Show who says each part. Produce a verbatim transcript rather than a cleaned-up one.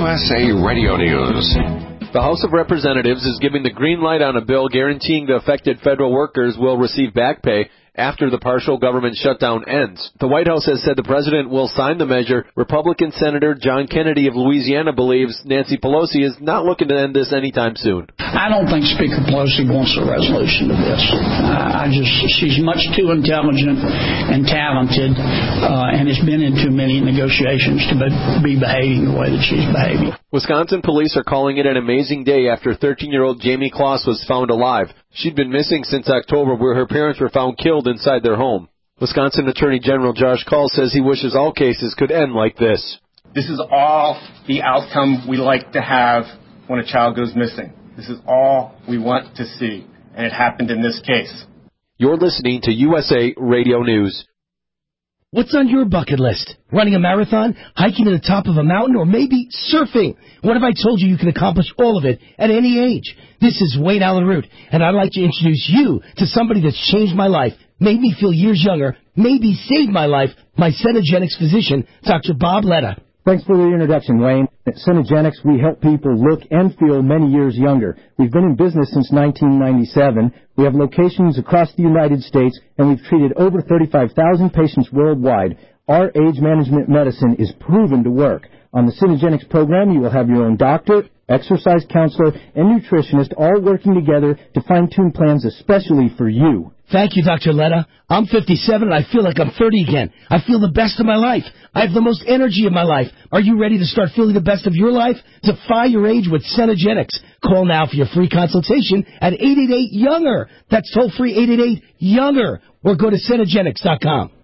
Speaker 1: S A Radio News.
Speaker 2: The House of Representatives is giving the green light on a bill guaranteeing the affected federal workers will receive back pay after the partial government shutdown ends. The White House has said the president will sign the measure. Republican Senator John Kennedy of Louisiana believes Nancy Pelosi is not looking to end this anytime soon.
Speaker 3: I don't think Speaker Pelosi wants a resolution to this. Uh, I just, she's much too intelligent and talented uh, and has been in too many negotiations to be behaving the way that she's behaving.
Speaker 2: Wisconsin police are calling it an amazing day after thirteen-year-old Jamie Kloss was found alive. She'd been missing since October, where her parents were found killed inside their home. Wisconsin Attorney General Josh Kaul says he wishes all cases could end like this.
Speaker 4: This is all the outcome we like to have when a child goes missing. This is all we want to see, and it happened in this case.
Speaker 2: You're listening to U S A Radio News.
Speaker 5: What's on your bucket list? Running a marathon, hiking to the top of a mountain, or maybe surfing? What if I told you you can accomplish all of it at any age? This is Wayne Allen Root, and I'd like to introduce you to somebody that's changed my life, made me feel years younger, maybe saved my life, my Cenegenics physician, Doctor Bob Letta.
Speaker 6: Thanks for the introduction, Wayne. At Cenegenics, we help people look and feel many years younger. We've been in business since nineteen ninety-seven. We have locations across the United States, and we've treated over thirty-five thousand patients worldwide. Our age management medicine is proven to work. On the Cenegenics program, you will have your own doctor, exercise counselor, and nutritionist all working together to fine-tune plans especially for you.
Speaker 5: Thank you, Doctor Letta. I'm fifty-seven and I feel like I'm thirty again. I feel the best of my life. I have the most energy of my life. Are you ready to start feeling the best of your life? Defy your age with Cenegenics. Call now for your free consultation at eight eight eight, younger. That's toll-free eight eight eight, younger. Or go to Cenegenics dot com.